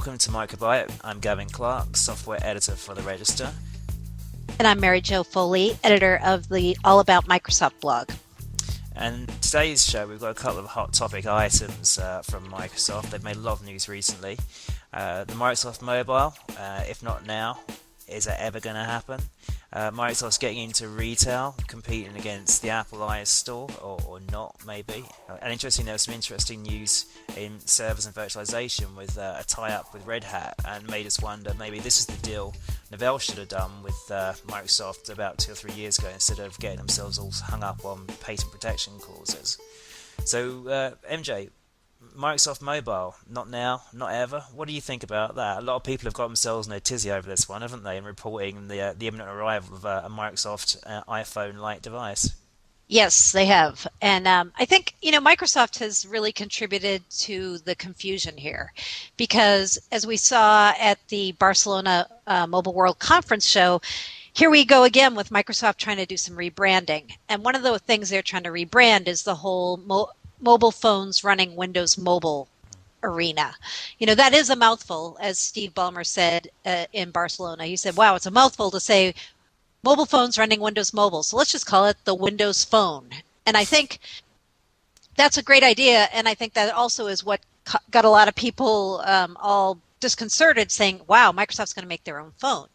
welcome to Microbyte. I'm Gavin Clark, software editor for The Register. And I'm Mary Jo Foley, editor of the All About Microsoft blog. And today's show, we've got a couple of hot topic items from Microsoft. They've made a lot of news recently. The Microsoft Mobile, if not now, is that ever going to happen? Microsoft's getting into retail, competing against the Apple iOS store, or not, maybe. And interestingly, there was some interesting news in servers and virtualization with a tie-up with Red Hat, and made us wonder, maybe this is the deal Novell should have done with Microsoft about 2 or 3 years ago, instead of getting themselves all hung up on patent protection clauses. So, MJ, Microsoft Mobile, not now, not ever. What do you think about that? A lot of people have got themselves in a tizzy over this one, haven't they, in reporting the imminent arrival of a Microsoft iPhone-like device. Yes, they have. And I think, Microsoft has really contributed to the confusion here because as we saw at the Barcelona Mobile World Conference show, here we go again with Microsoft trying to do some rebranding. And one of the things they're trying to rebrand is the whole mobile phones running Windows Mobile arena. That is a mouthful, as Steve Ballmer said in Barcelona. He said, wow, it's a mouthful to say mobile phones running Windows Mobile. So let's just call it the Windows Phone. And I think that's a great idea. And I think that also is what got a lot of people all disconcerted, saying, wow, Microsoft's going to make their own phone.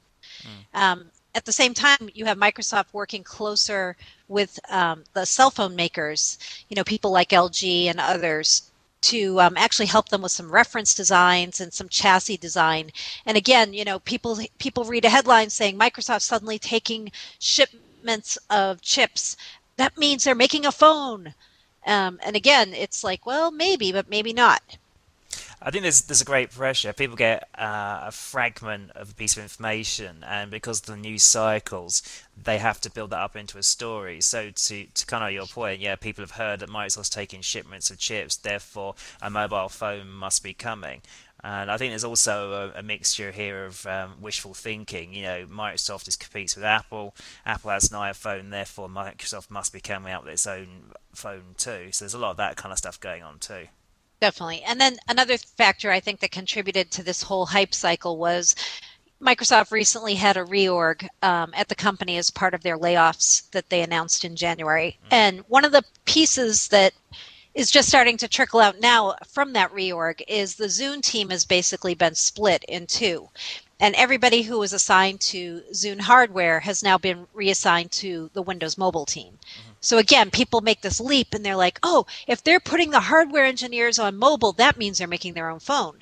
At the same time, you have Microsoft working closer with the cell phone makers, people like LG and others, to actually help them with some reference designs and some chassis design. And again, people read a headline saying Microsoft's suddenly taking shipments of chips. That means they're making a phone. And again, it's like, well, maybe, but maybe not. I think there's a great pressure. People get a fragment of a piece of information, and because of the news cycles, they have to build that up into a story. So to kind of your point, yeah, people have heard that Microsoft's taking shipments of chips, therefore a mobile phone must be coming. And I think there's also a mixture here of wishful thinking. Microsoft competes with Apple. Apple has an iPhone, therefore Microsoft must be coming out with its own phone too. So there's a lot of that kind of stuff going on too. Definitely. And then another factor I think that contributed to this whole hype cycle was Microsoft recently had a reorg at the company as part of their layoffs that they announced in January. And one of the pieces that is just starting to trickle out now from that reorg is the Zune team has basically been split in two. And everybody who was assigned to Zune hardware has now been reassigned to the Windows Mobile team. So again, people make this leap and they're like, oh, if they're putting the hardware engineers on mobile, that means they're making their own phone.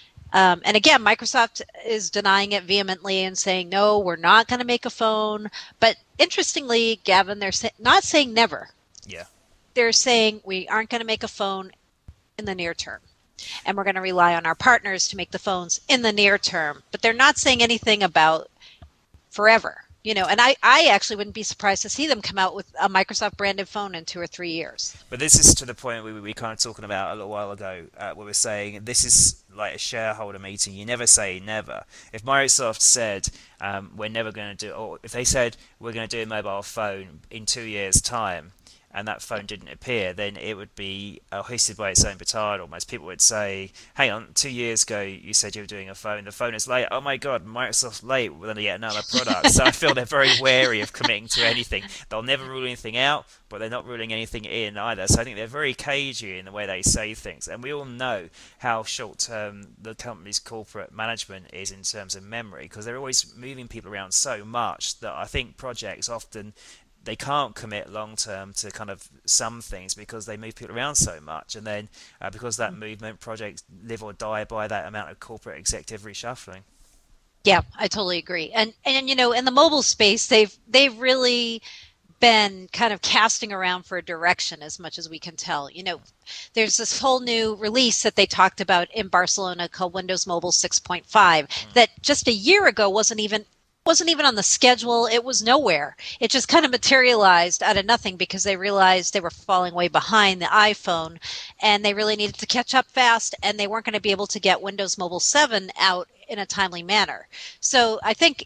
And again, Microsoft is denying it vehemently and saying, no, we're not going to make a phone. But interestingly, Gavin, they're not saying never. Yeah. They're saying we aren't going to make a phone in the near term. And we're going to rely on our partners to make the phones in the near term. But they're not saying anything about forever. And I actually wouldn't be surprised to see them come out with a Microsoft branded phone in 2 or 3 years. But this is to the point we kind of talking about a little while ago, where we're saying this is like a shareholder meeting. You never say never. If Microsoft said we're never going to do, or if they said we're going to do a mobile phone in 2 years' time, and that phone didn't appear, then it would be hoisted by its own petard almost. People would say, hang on, 2 years ago you said you were doing a phone, the phone is late. Oh my god, Microsoft's late, we're going to get another product. So I feel they're very wary of committing to anything. They'll never rule anything out, but they're not ruling anything in either. So I think they're very cagey in the way they say things. And we all know how short-term the company's corporate management is in terms of memory, because they're always moving people around so much that I think projects often they can't commit long term to kind of some things because they move people around so much, and then because that movement, projects live or die by that amount of corporate executive reshuffling. Yeah, I totally agree. And in the mobile space, they've really been kind of casting around for a direction as much as we can tell. There's this whole new release that they talked about in Barcelona called Windows Mobile 6.5 that just a year ago wasn't even on the schedule. It was nowhere. It just kind of materialized out of nothing because they realized they were falling way behind the iPhone and they really needed to catch up fast, and they weren't going to be able to get Windows Mobile 7 out in a timely manner. So I think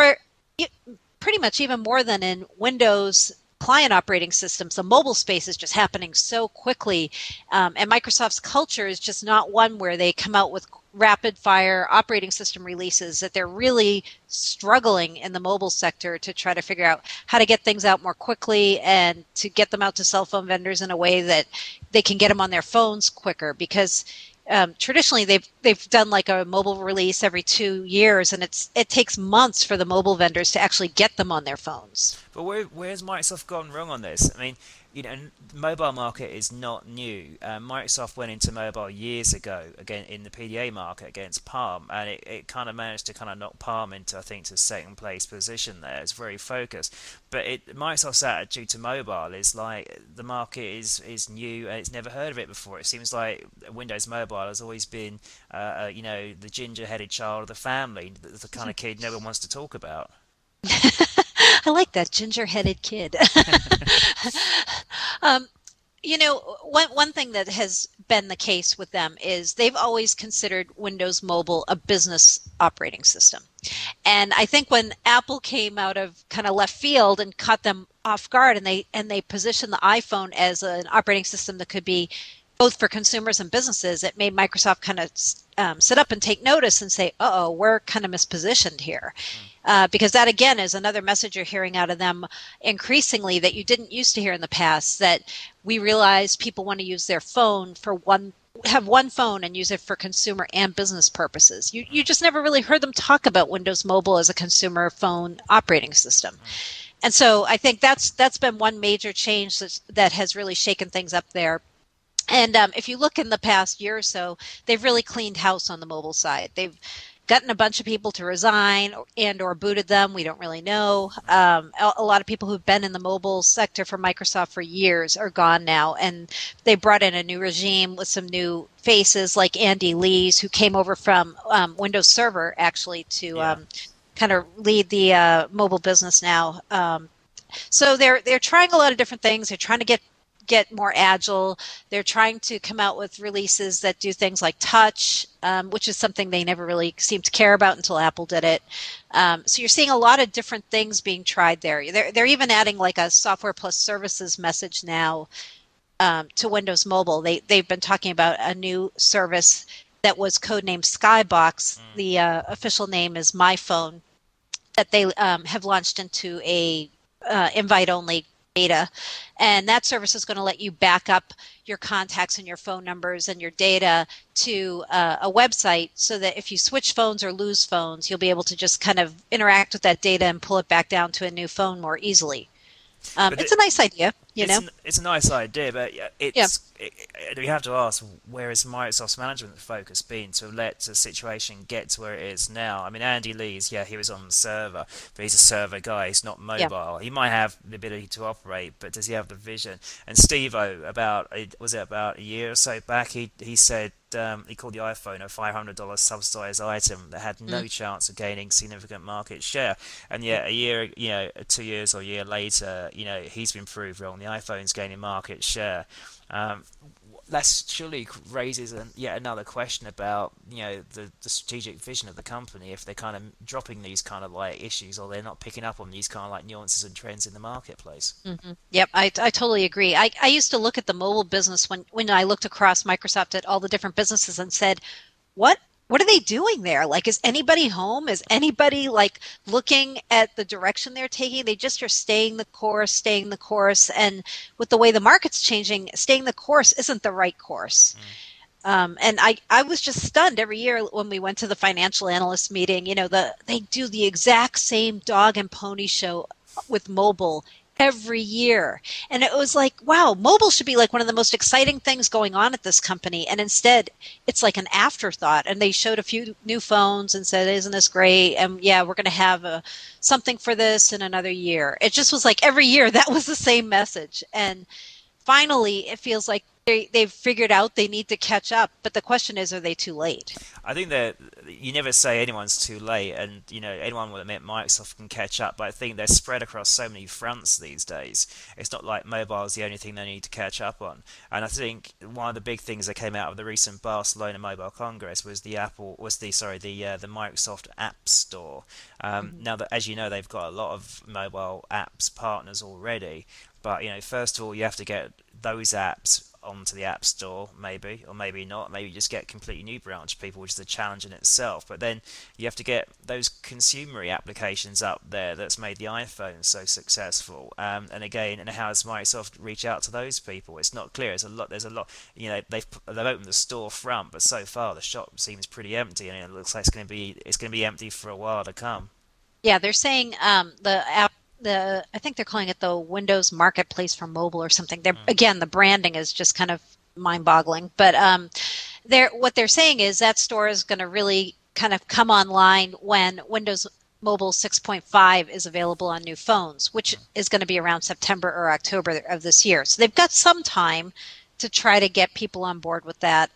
pretty much even more than in Windows client operating systems, the mobile space is just happening so quickly. And Microsoft's culture is just not one where they come out with rapid fire operating system releases that they're really struggling in the mobile sector to try to figure out how to get things out more quickly and to get them out to cell phone vendors in a way that they can get them on their phones quicker, because traditionally they've done like a mobile release every 2 years, and it takes months for the mobile vendors to actually get them on their phones. But where's Microsoft gone wrong on this? I mean, the mobile market is not new. Microsoft went into mobile years ago, again in the PDA market against Palm, and it kind of managed to kind of knock Palm into, I think, to second place position there. It's very focused. But Microsoft's attitude to mobile is like the market is new and it's never heard of it before. It seems like Windows Mobile has always been, the ginger-headed child of the family, the kind of kid no one wants to talk about. I like that ginger-headed kid. um, one thing that has been the case with them is they've always considered Windows Mobile a business operating system. And I think when Apple came out of kind of left field and caught them off guard, and they positioned the iPhone as an operating system that could be both for consumers and businesses, it made Microsoft kind of sit up and take notice and say, uh-oh, we're kind of mispositioned here. Because that, again, is another message you're hearing out of them increasingly that you didn't used to hear in the past, that we realize people want to use their phone have one phone and use it for consumer and business purposes. You just never really heard them talk about Windows Mobile as a consumer phone operating system. And so I think that's been one major change that has really shaken things up there. And if you look in the past year or so, they've really cleaned house on the mobile side. They've gotten a bunch of people to resign or booted them. We don't really know. A lot of people who've been in the mobile sector for Microsoft for years are gone now. And they brought in a new regime with some new faces like Andy Lees, who came over from Windows Server, actually, to kind of lead the mobile business now. So they're trying a lot of different things. They're trying to get more agile. They're trying to come out with releases that do things like touch, which is something they never really seemed to care about until Apple did it. So you're seeing a lot of different things being tried there. They're even adding like a software plus services message now to Windows Mobile. They've been talking about a new service that was codenamed Skybox. The official name is MyPhone, that they have launched into a invite-only beta, and that service is going to let you back up your contacts and your phone numbers and your data to a website, so that if you switch phones or lose phones, you'll be able to just kind of interact with that data and pull it back down to a new phone more easily. It's a nice idea, It's a nice idea, but we have to ask, where is Microsoft's management focus been to let the situation get to where it is now? I mean, Andy Lee's, he was on the server, but he's a server guy. He's not mobile. He might have the ability to operate, but does he have the vision? And Steve-O, about a year or so back, he said, he called the iPhone a $500 subsidized item that had no chance of gaining significant market share. And yet, 2 years or a year later, he's been proved wrong. The iPhone's gaining market share. That surely raises yet another question about the strategic vision of the company, if they're kind of dropping these kind of like issues, or they're not picking up on these kind of like nuances and trends in the marketplace. Mm-hmm. Yep, I totally agree. I used to look at the mobile business when I looked across Microsoft at all the different businesses and said, what are they doing there? Like, is anybody home? Is anybody like looking at the direction they're taking? They just are staying the course. And with the way the market's changing, staying the course isn't the right course. And I was just stunned every year when we went to the financial analyst meeting. They do the exact same dog and pony show with mobile every year. And it was like, wow, mobile should be like one of the most exciting things going on at this company. And instead, it's like an afterthought. And they showed a few new phones and said, isn't this great? And yeah, we're going to have something for this in another year. It just was like every year that was the same message. And finally, it feels like they've figured out they need to catch up. But the question is, are they too late? I think that you never say anyone's too late, and anyone will admit Microsoft can catch up, but I think they're spread across so many fronts these days. It's not like mobile is the only thing they need to catch up on. And I think one of the big things that came out of the recent Barcelona Mobile Congress was the Microsoft App Store. Now that, as you know, they've got a lot of mobile apps partners already, but first of all, you have to get those apps onto the App Store, maybe, or maybe not. Maybe you just get completely new branch of people, which is a challenge in itself. But then you have to get those consumery applications up there that's made the iPhone so successful. And again, and how does Microsoft reach out to those people? It's not clear. It's a lot. There's a lot. They've opened the store front, but so far the shop seems pretty empty, and it looks like it's going to be empty for a while to come. Yeah, they're saying the app. I think they're calling it the Windows Marketplace for mobile or something. Again, the branding is just kind of mind-boggling. But what they're saying is that store is going to really kind of come online when Windows Mobile 6.5 is available on new phones, which is going to be around September or October of this year. So they've got some time to try to get people on board with that.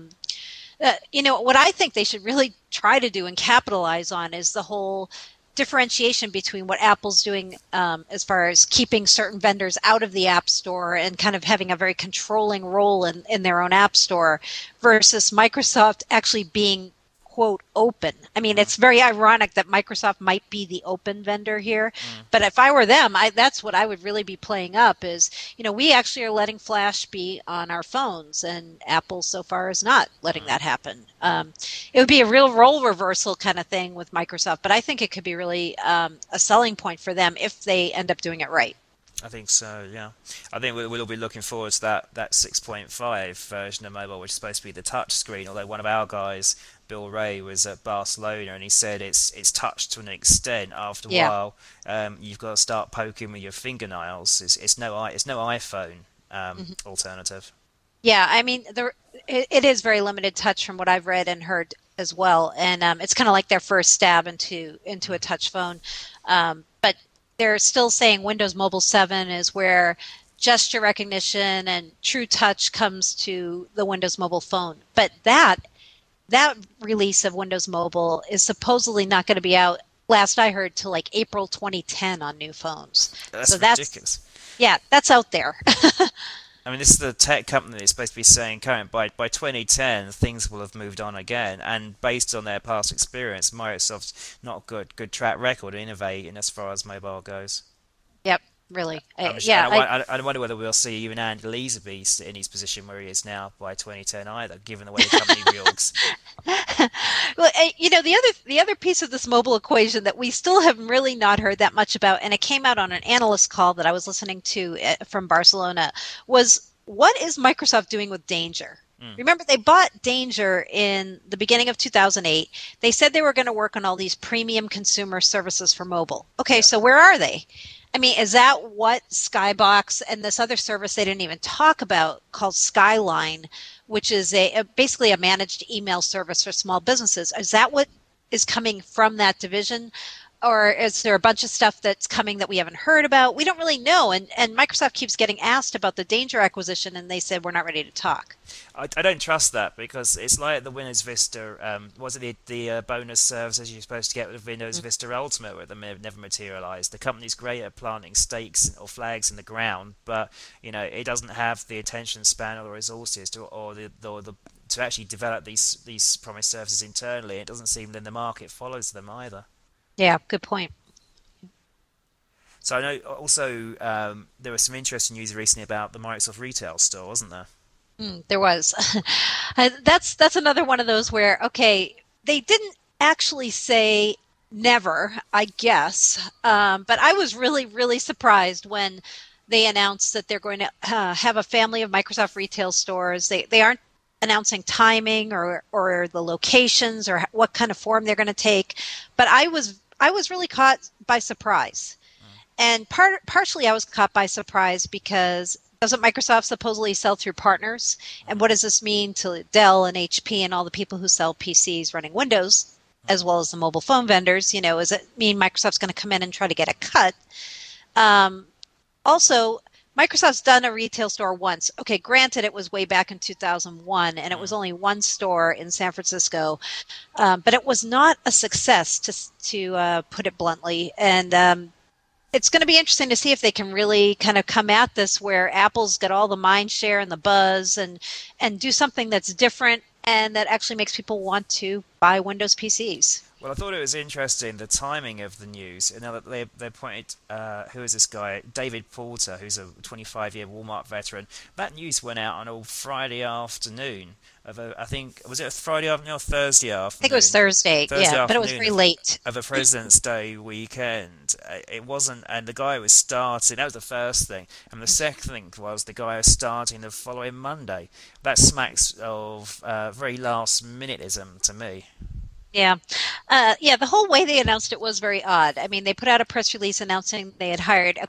What I think they should really try to do and capitalize on is the whole differentiation between what Apple's doing as far as keeping certain vendors out of the App Store and kind of having a very controlling role in their own App Store versus Microsoft actually being, quote, open. I mean, it's very ironic that Microsoft might be the open vendor here, but if I were them, that's what I would really be playing up is, we actually are letting Flash be on our phones, and Apple so far is not letting that happen. It would be a real role reversal kind of thing with Microsoft, but I think it could be really a selling point for them if they end up doing it right. I think so, yeah. I think we'll be looking forward to that 6.5 version of mobile, which is supposed to be the touch screen, although one of our guys, Bill Ray, was at Barcelona and he said it's touch to an extent. After a while, you've got to start poking with your fingernails. It's no iPhone alternative. Yeah, I mean, it is very limited touch from what I've read and heard as well, and it's kind of like their first stab into a touch phone. But they're still saying Windows Mobile 7 is where gesture recognition and true touch comes to the Windows Mobile phone. But that release of Windows Mobile is supposedly not going to be out, last I heard, till like April 2010 on new phones. That's ridiculous. Yeah, that's out there. I mean, this is the tech company that's supposed to be saying current by 2010 things will have moved on again, and based on their past experience, Microsoft's not good track record in innovating as far as mobile goes. Yep, really. I wonder whether we'll see even Andy Leeser in his position where he is now by 2010 either, given the way the company reorgs. Well, the other piece of this mobile equation that we still have really not heard that much about, and it came out on an analyst call that I was listening to from Barcelona, was what is Microsoft doing with Danger? Remember, they bought Danger in the beginning of 2008. They said they were going to work on all these premium consumer services for mobile. Okay, so where are they? I mean, is that what Skybox and this other service they didn't even talk about called Skyline, which is basically a managed email service for small businesses? Is that what is coming from that division? Or is there a bunch of stuff that's coming that we haven't heard about? We don't really know. And Microsoft keeps getting asked about the Danger acquisition, and they said, we're not ready to talk. I don't trust that because it's like the Windows Vista, was it the bonus services you're supposed to get with Windows Vista Ultimate, where they never materialized. The company's great at planting stakes or flags in the ground, but it doesn't have the attention span or the resources to actually develop these promised services internally. It doesn't seem that the market follows them either. Yeah, good point. So I know also there was some interesting news recently about the Microsoft Retail Store, wasn't there? There was. That's another one of those where, okay, they didn't actually say never, I guess, but I was really, really surprised when they announced that they're going to have a family of Microsoft Retail Stores. They aren't announcing timing or the locations or what kind of form they're going to take, but I was really caught by surprise. And partially I was caught by surprise because doesn't Microsoft supposedly sell through partners? And what does this mean to Dell and HP and all the people who sell PCs running Windows, as well as the mobile phone vendors? Does it mean Microsoft's going to come in and try to get a cut? Also, Microsoft's done a retail store once. Okay, granted, it was way back in 2001, and it was only one store in San Francisco, but it was not a success, to put it bluntly. And it's going to be interesting to see if they can really kind of come at this where Apple's got all the mind share and the buzz and do something that's different and that actually makes people want to buy Windows PCs. Well, I thought it was interesting the timing of the news. You know, that they pointed, who is this guy? David Porter, who's a 25-year Walmart veteran. That news went out on a Friday afternoon I think was it a Friday afternoon or Thursday I think it was afternoon? Thursday, Thursday yeah, but it was afternoon very late. of a President's Day weekend. It wasn't, and the guy was starting. That was the first thing, and the second thing was the guy was starting the following Monday. That smacks of very last minuteism to me. Yeah. Yeah, the whole way they announced it was very odd. I mean, they put out a press release announcing they had hired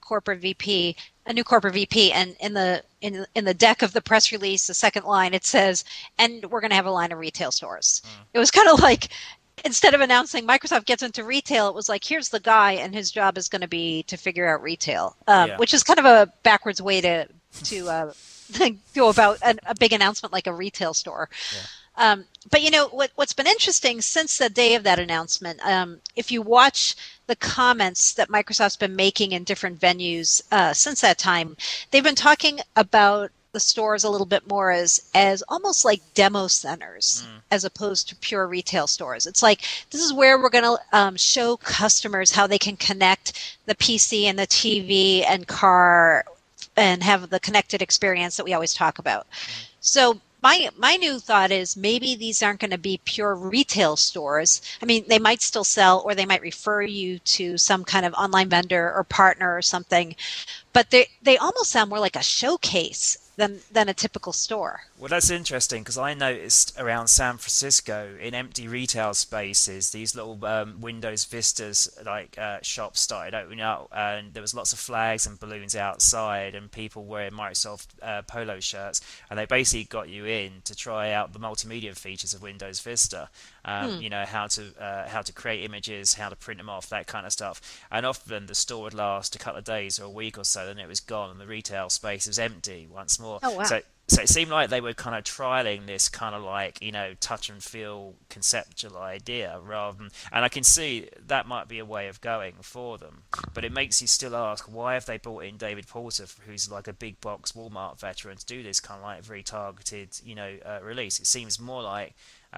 a new corporate VP, and in the deck of the press release, the second line, it says, "And we're going to have a line of retail stores." It was kind of like instead of announcing Microsoft gets into retail, it was like, here's the guy, and his job is going to be to figure out retail, Yeah. which is kind of a backwards way to go about a big announcement like a retail store. Yeah. But what's been interesting since the day of that announcement, if you watch the comments that Microsoft's been making in different venues since that time, they've been talking about the stores a little bit more as almost like demo centers as opposed to pure retail stores. It's like this is where we're going to show customers how they can connect the PC and the TV and car and have the connected experience that we always talk about. So my new thought is maybe these aren't going to be pure retail stores. I mean, they might still sell, or they might refer you to some kind of online vendor or partner or something, but they almost sound more like a showcase than a typical store. Well, that's interesting because I noticed around San Francisco in empty retail spaces, these little Windows Vistas like shops started opening up, and there was lots of flags and balloons outside, and people wearing Microsoft polo shirts, and they basically got you in to try out the multimedia features of Windows Vista. You know how to create images, how to print them off, that kind of stuff. And often the store would last a couple of days or a week or so, then it was gone, and the retail space was empty once more. Oh, wow. So it seemed like they were kind of trialing this kind of like, touch and feel conceptual idea rather than, and I can see that might be a way of going for them. But it makes you still ask, why have they brought in David Porter, who's like a big box Walmart veteran, to do this kind of like very targeted, release? It seems more like,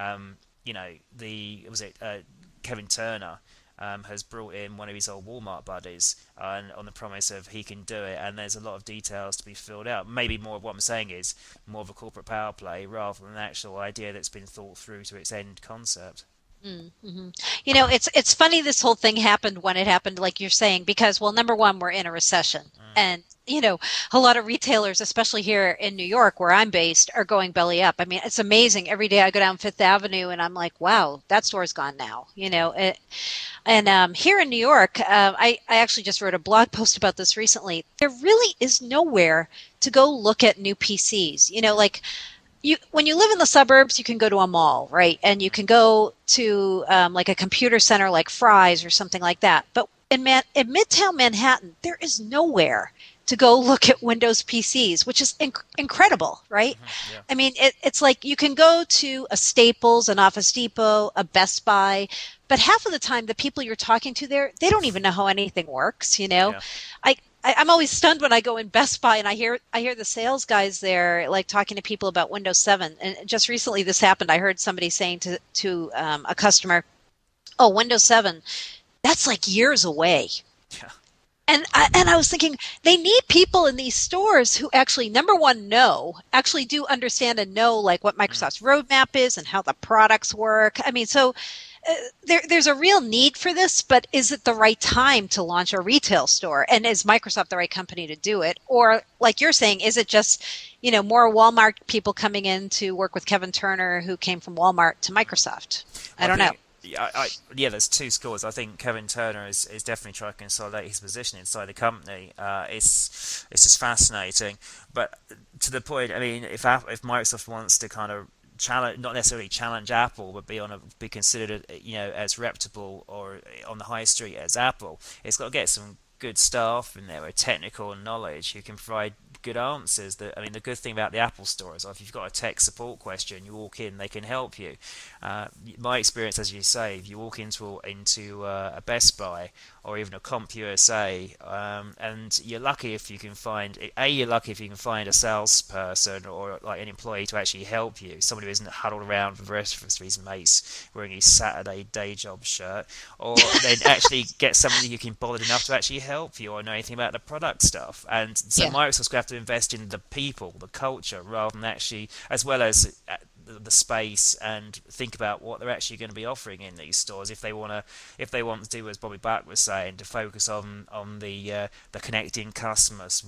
Kevin Turner has brought in one of his old Walmart buddies and on the promise of he can do it, and there's a lot of details to be filled out. Maybe more of what I'm saying is more of a corporate power play rather than an actual idea that's been thought through to its end concept. Mm-hmm. It's funny this whole thing happened when it happened, like you're saying, because, well, number one, we're in a recession. And, a lot of retailers, especially here in New York, where I'm based, are going belly up. I mean, it's amazing. Every day I go down Fifth Avenue and I'm like, wow, that store's gone now, And here in New York, I actually just wrote a blog post about this recently. There really is nowhere to go look at new PCs. Like when you live in the suburbs, you can go to a mall, right? And you can go to like a computer center like Fry's or something like that. But in Midtown Manhattan, there is nowhere to go look at Windows PCs, which is incredible, right? Yeah. I mean, it's like you can go to a Staples, an Office Depot, a Best Buy, but half of the time the people you're talking to there, they don't even know how anything works, Yeah. I'm always stunned when I go in Best Buy and I hear the sales guys there like talking to people about Windows 7. And just recently this happened. I heard somebody saying to a customer, "Oh, Windows 7, that's like years away." Yeah. And I was thinking they need people in these stores who actually, number one, actually do understand and know like what Microsoft's roadmap is and how the products work. I mean, so there's a real need for this, but is it the right time to launch a retail store? And is Microsoft the right company to do it? Or like you're saying, is it just, more Walmart people coming in to work with Kevin Turner, who came from Walmart to Microsoft? I don't know. Yeah, there's two schools. I think Kevin Turner is definitely trying to consolidate his position inside the company. It's just fascinating. But to the point, I mean, if Microsoft wants to kind of challenge, not necessarily challenge Apple, but be considered, as reputable or on the high street as Apple, it's got to get some good staff in there with technical knowledge who can provide good answers. I mean, the good thing about the Apple Store is if you've got a tech support question, you walk in, they can help you. My experience, as you say, if you walk into a Best Buy or even a CompUSA, and you're lucky if you can find you're lucky if you can find a salesperson or like an employee to actually help you, someone who isn't huddled around for the rest of his mates wearing his Saturday day job shirt, or then actually get somebody who can bother enough to actually help you or know anything about the product stuff. And so Microsoft's going to have to invest in the people, the culture, rather than actually, as well as the space, and think about what they're actually going to be offering in these stores if they want to do, as Bobby Buck was saying, to focus on the connecting customers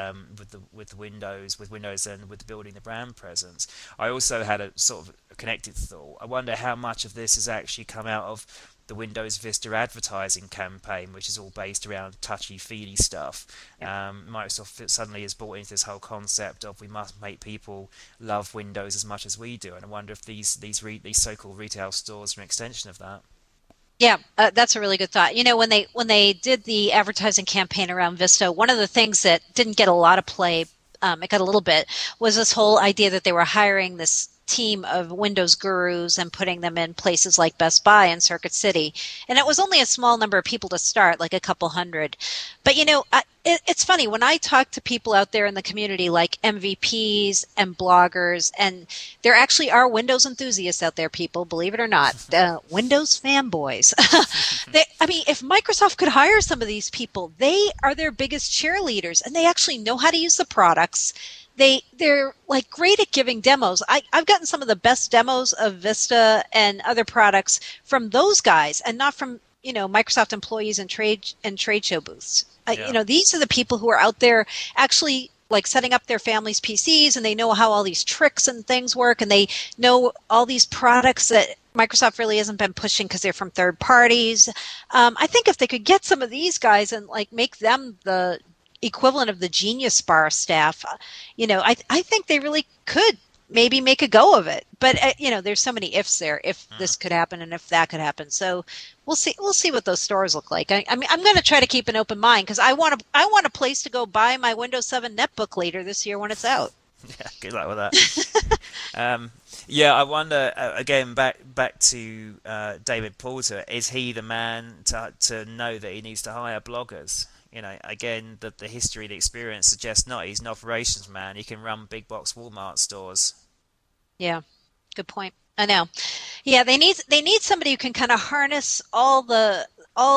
with Windows and with building the brand presence. I also had a sort of a connected thought. I wonder how much of this has actually come out of the Windows Vista advertising campaign, which is all based around touchy-feely stuff. Microsoft suddenly has bought into this whole concept of we must make people love Windows as much as we do, and I wonder if these so-called retail stores are an extension of that. Yeah, that's a really good thought. You know, when they did the advertising campaign around Vista, one of the things that didn't get a lot of play, it got a little bit, was this whole idea that they were hiring this team of Windows gurus and putting them in places like Best Buy and Circuit City. And it was only a small number of people to start, like a couple hundred. But, you know, it's funny, when I talk to people out there in the community like MVPs and bloggers, and there actually are Windows enthusiasts out there, people, believe it or not, Windows fanboys. I mean, if Microsoft could hire some of these people, they are their biggest cheerleaders, and they actually know how to use the products. They're like great at giving demos. I've gotten some of the best demos of Vista and other products from those guys, and not from, you know, Microsoft employees and trade show booths. You know, these are the people who are out there actually like setting up their family's PCs, and they know how all these tricks and things work, and they know all these products that Microsoft really hasn't been pushing because they're from third parties. I think if they could get some of these guys and like make them the equivalent of the Genius Bar staff, you know, I think they really could maybe make a go of it. But you know, there's so many ifs there. If this could happen and if that could happen, so we'll see. We'll see what those stores look like. I mean, I'm going to try to keep an open mind because I want a place to go buy my Windows 7 netbook later this year when it's out. Yeah, good luck with that. Yeah, I wonder again. Back to David Porter. Is he the man to know that he needs to hire bloggers? You know, again, the history, the experience suggests not. He's an operations man. He can run big box Walmart stores. Yeah, good point. I know. Yeah, they need somebody who can kind of harness all the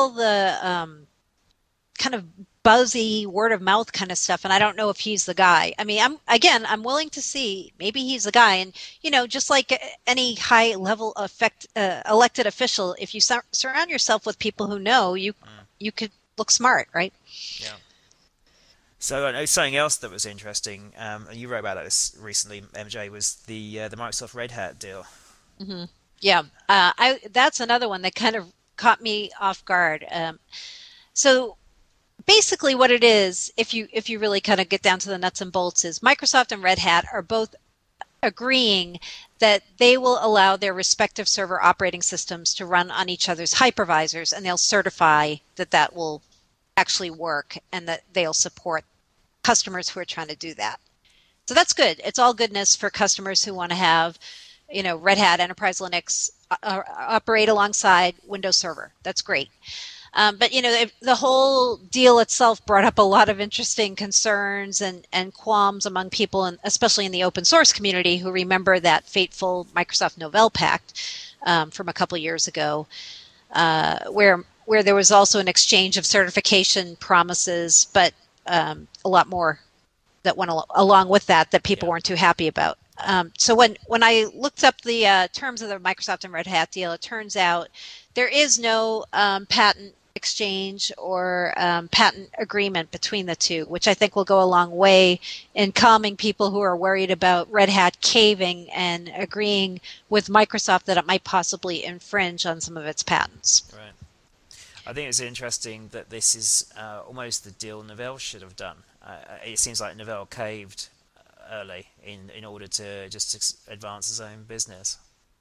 kind of buzzy word of mouth kind of stuff. And I don't know if he's the guy. I mean, I'm willing to see maybe he's the guy. And you know, just like any high level elected official, if you surround yourself with people who know, you could look smart, right? Yeah. So I know something else that was interesting, and you wrote about this recently, MJ, was the Microsoft Red Hat deal. Mm-hmm. Yeah, that's another one that kind of caught me off guard. So basically, what it is, if you really kind of get down to the nuts and bolts, is Microsoft and Red Hat are both agreeing that they will allow their respective server operating systems to run on each other's hypervisors, and they'll certify that that will actually work and that they'll support customers who are trying to do that. So that's good. It's all goodness for customers who want to have, you know, Red Hat Enterprise Linux operate alongside Windows Server. That's great. But, you know, the whole deal itself brought up a lot of interesting concerns and qualms among people, and especially in the open source community, who remember that fateful Microsoft Novell Pact from a couple of years ago, where there was also an exchange of certification promises, but a lot more that went along with that people weren't too happy about. So when I looked up the terms of the Microsoft and Red Hat deal, it turns out there is no patent exchange or patent agreement between the two, which I think will go a long way in calming people who are worried about Red Hat caving and agreeing with Microsoft that it might possibly infringe on some of its patents. Right. I think it's interesting that this is almost the deal Novell should have done. It seems like Novell caved early in order to just advance his own business.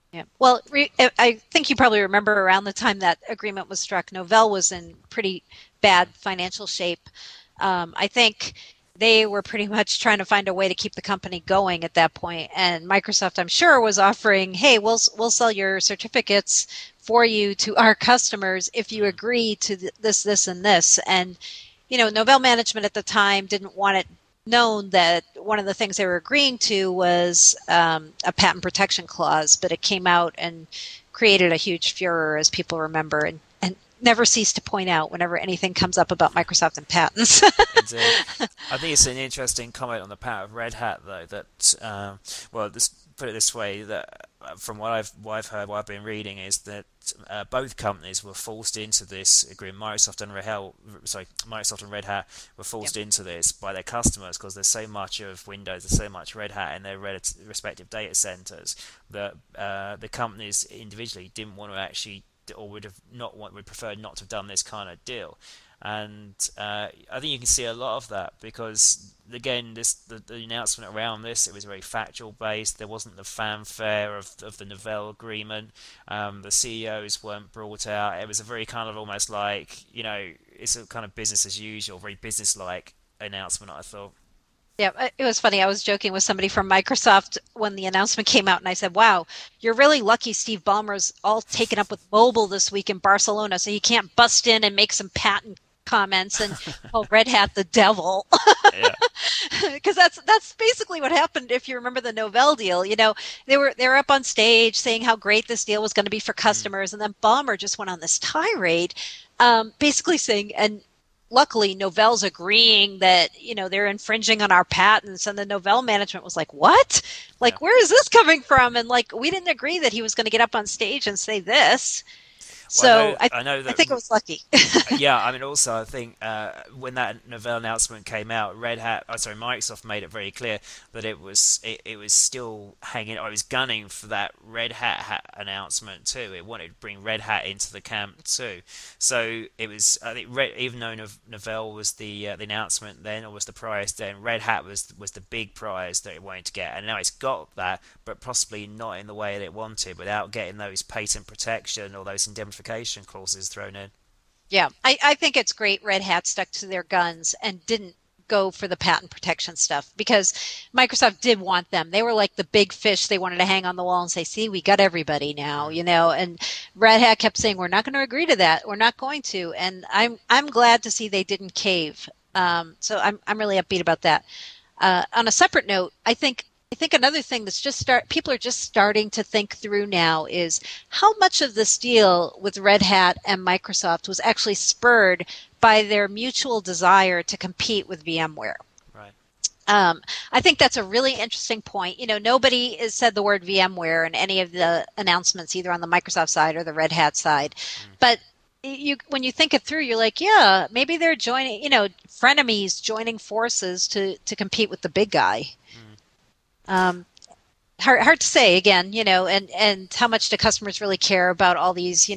Yeah. Well, I think you probably remember around the time that agreement was struck, Novell was in pretty bad financial shape. I think they were pretty much trying to find a way to keep the company going at that point, and Microsoft, I'm sure, was offering, "Hey, we'll sell your certificates for you to our customers if you Mm. agree to this, this, and this." And Novell management at the time didn't want it known that one of the things they were agreeing to was a patent protection clause, but it came out and created a huge furor, as people remember, and never cease to point out whenever anything comes up about Microsoft and patents. Indeed. I think it's an interesting comment on the power of Red Hat, though. That well, this put it this way: that from what I've heard, what I've been reading, is that both companies were forced into this agreement. Microsoft and Red Hat were Yep. forced into this by their customers because there's so much of Windows, there's so much Red Hat in their respective data centers that the companies individually didn't want to actually, or would prefer not to have done this kind of deal. And I think you can see a lot of that because again, the announcement around this, it was very factual based. There wasn't the fanfare of the Novell agreement. The CEOs weren't brought out. It was a very kind of almost like, it's a kind of business as usual, very business like announcement, I thought. Yeah, it was funny. I was joking with somebody from Microsoft when the announcement came out, and I said, "Wow, you're really lucky Steve Ballmer's all taken up with mobile this week in Barcelona, so he can't bust in and make some patent comments and call Red Hat the devil." Yeah. Because that's basically what happened. If you remember the Novell deal, they were up on stage saying how great this deal was going to be for Mm. customers, and then Ballmer just went on this tirade, basically saying, and luckily Novell's agreeing that they're infringing on our patents, and the Novell management was like, "What? Yeah. Like, where is this coming from?" And like, we didn't agree that he was going to get up on stage and say this. Well, So I I know I that think it was lucky. yeah, I mean, also, I think when that Novell announcement came out, Microsoft made it very clear that it was still hanging, or it was gunning for that Red Hat announcement too. It wanted to bring Red Hat into the camp too. So it was, I think, even though Novell was the announcement then, or was the prize then, Red Hat was the big prize that it wanted to get, and now it's got that, but possibly not in the way that it wanted, without getting those patent protection or those indemnification clauses thrown in. Yeah, I think it's great Red Hat stuck to their guns and didn't go for the patent protection stuff, because Microsoft did want them. They were like the big fish they wanted to hang on the wall and say, "See, we got everybody now," Mm. and Red Hat kept saying, "We're not going to agree to that. We're not going to." And I'm glad to see they didn't cave. So I'm really upbeat about that. On a separate note, I think another thing that's people are just starting to think through now is how much of this deal with Red Hat and Microsoft was actually spurred by their mutual desire to compete with VMware. Right. I think that's a really interesting point. Nobody has said the word VMware in any of the announcements, either on the Microsoft side or the Red Hat side. Mm. But when you think it through, you're like, yeah, maybe they're joining, frenemies joining forces to compete with the big guy. Mm. Um, hard to say again, and how much do customers really care about all these,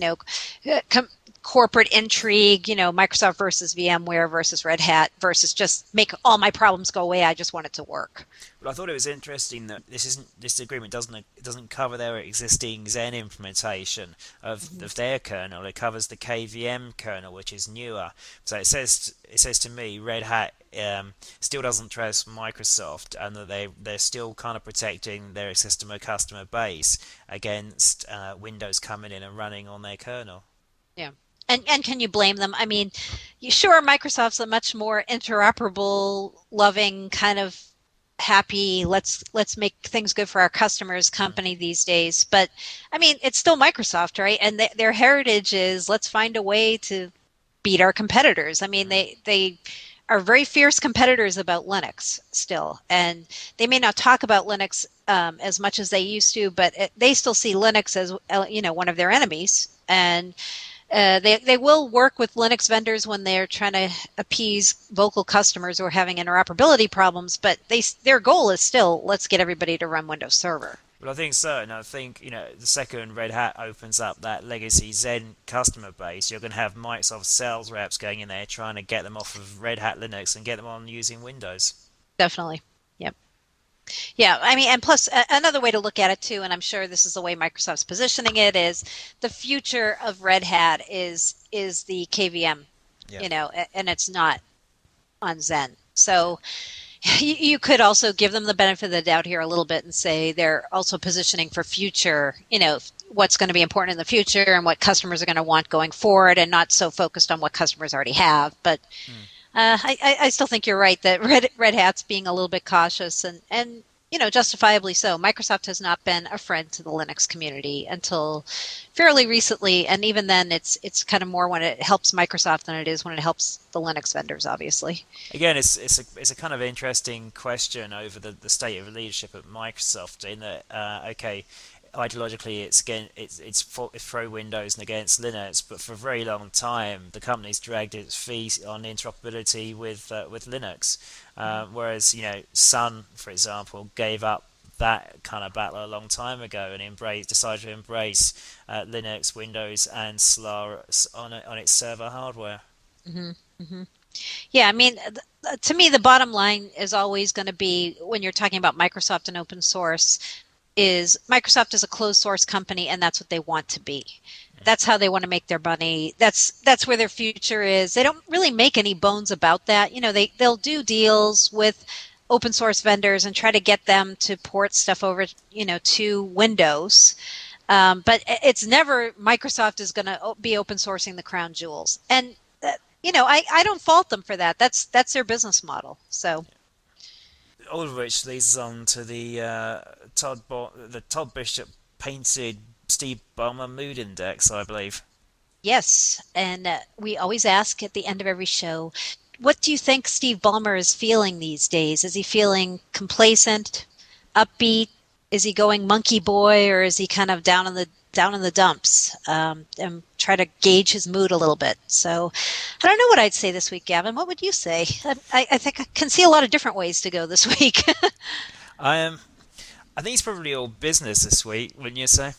corporate intrigue, Microsoft versus VMware versus Red Hat versus just make all my problems go away. I just want it to work. But I thought it was interesting that this agreement doesn't cover their existing Zen implementation of their kernel. It covers the KVM kernel, which is newer. So it says to me, Red Hat still doesn't trust Microsoft, and that they're still kind of protecting their customer base against Windows coming in and running on their kernel. Yeah. And can you blame them? I mean, sure, Microsoft's a much more interoperable, loving kind of happy, let's make things good for our customers Mm. company these days. But I mean, it's still Microsoft, right? And their heritage is, let's find a way to beat our competitors. I mean, Mm. they are very fierce competitors about Linux still, and they may not talk about Linux as much as they used to, but they still see Linux as one of their enemies. And they will work with Linux vendors when they're trying to appease vocal customers who are having interoperability problems, but their goal is still, let's get everybody to run Windows Server. But I think so, and I think the second Red Hat opens up that legacy Zen customer base, you're going to have Microsoft sales reps going in there trying to get them off of Red Hat Linux and get them on using Windows. Definitely. Yep. Yeah, I mean, and plus another way to look at it too, and I'm sure this is the way Microsoft's positioning it, is the future of Red Hat is the KVM, Yeah. and it's not on Zen. So you could also give them the benefit of the doubt here a little bit and say they're also positioning for future, what's going to be important in the future and what customers are going to want going forward, and not so focused on what customers already have. But I still think you're right that Red Hat's being a little bit cautious, and justifiably so. Microsoft has not been a friend to the Linux community until fairly recently, and even then, it's kind of more when it helps Microsoft than it is when it helps the Linux vendors, obviously. Again, it's a kind of interesting question over the state of leadership at Microsoft. In that, okay, ideologically, it's pro Windows and against Linux, but for a very long time, the company's dragged its feet on interoperability with Linux. Whereas Sun, for example, gave up that kind of battle a long time ago and decided to embrace Linux, Windows, and Solaris on its server hardware. Hmm. Hmm. Yeah, I mean, to me, the bottom line is always going to be when you're talking about Microsoft and open source, is Microsoft is a closed source company, and that's what they want to be. That's how they want to make their money. That's where their future is. They don't really make any bones about that. They'll do deals with open source vendors and try to get them to port stuff over, to Windows. But it's never Microsoft is going to be open sourcing the crown jewels. And I don't fault them for that. That's their business model. So. All of which leads us on to the Todd Bishop painted Steve Ballmer mood index, I believe. Yes, and we always ask at the end of every show, what do you think Steve Ballmer is feeling these days? Is he feeling complacent, upbeat? Is he going monkey boy, or is he kind of down in the dumps? And try to gauge his mood a little bit. So I don't know what I'd say this week, Gavin. What would you say? I think I can see a lot of different ways to go this week. I think he's probably all business this week, wouldn't you say?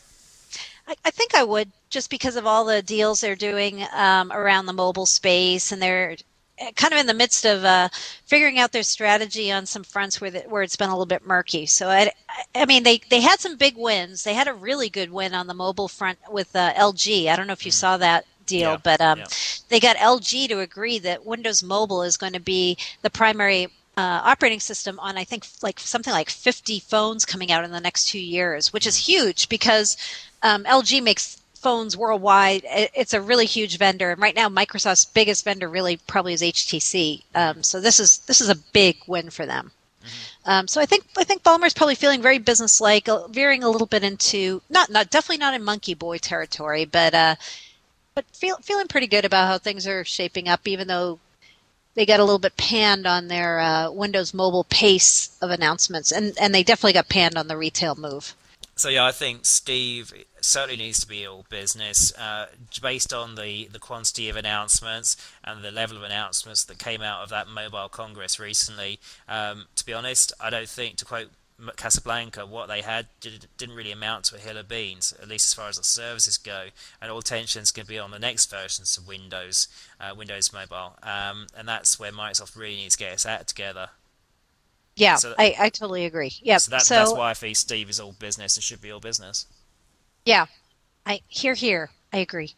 I think I would, just because of all the deals they're doing around the mobile space, and they're kind of in the midst of figuring out their strategy on some fronts where it's been a little bit murky. So I mean, they had some big wins. They had a really good win on the mobile front with LG. I don't know if you saw that deal, Yeah, but yeah. they got LG to agree that Windows Mobile is going to be the primary operating system on, I think, like something like 50 phones coming out in the next 2 years, which is huge because LG makes phones worldwide. It's a really huge vendor, and right now Microsoft's biggest vendor really probably is HTC. So this is a big win for them. So I think Ballmer's probably feeling very businesslike, veering a little bit into not definitely not in monkey boy territory, but feeling pretty good about how things are shaping up, even though they got a little bit panned on their Windows Mobile pace of announcements, and they definitely got panned on the retail move. So yeah, I think Steve certainly needs to be all business, based on the quantity of announcements and the level of announcements that came out of that mobile congress recently. To be honest, I don't think, to quote Casablanca, what they had didn't really amount to a hill of beans, at least as far as the services go, and all tensions can be on the next versions of Windows Mobile, and that's where Microsoft really needs to get its act together. Yeah, So, I totally agree. Yeah, so that's why I think Steve is all business and should be all business. yeah, I hear. I agree.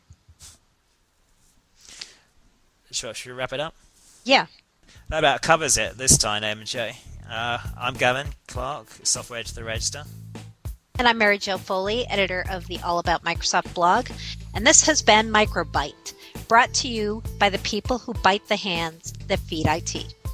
Should we wrap it up? Yeah. That about covers it this time, MJ. I'm Gavin Clark, Software to the Register. And I'm Mary Jo Foley, editor of the All About Microsoft blog. And this has been Microbyte, brought to you by the people who bite the hands that feed IT.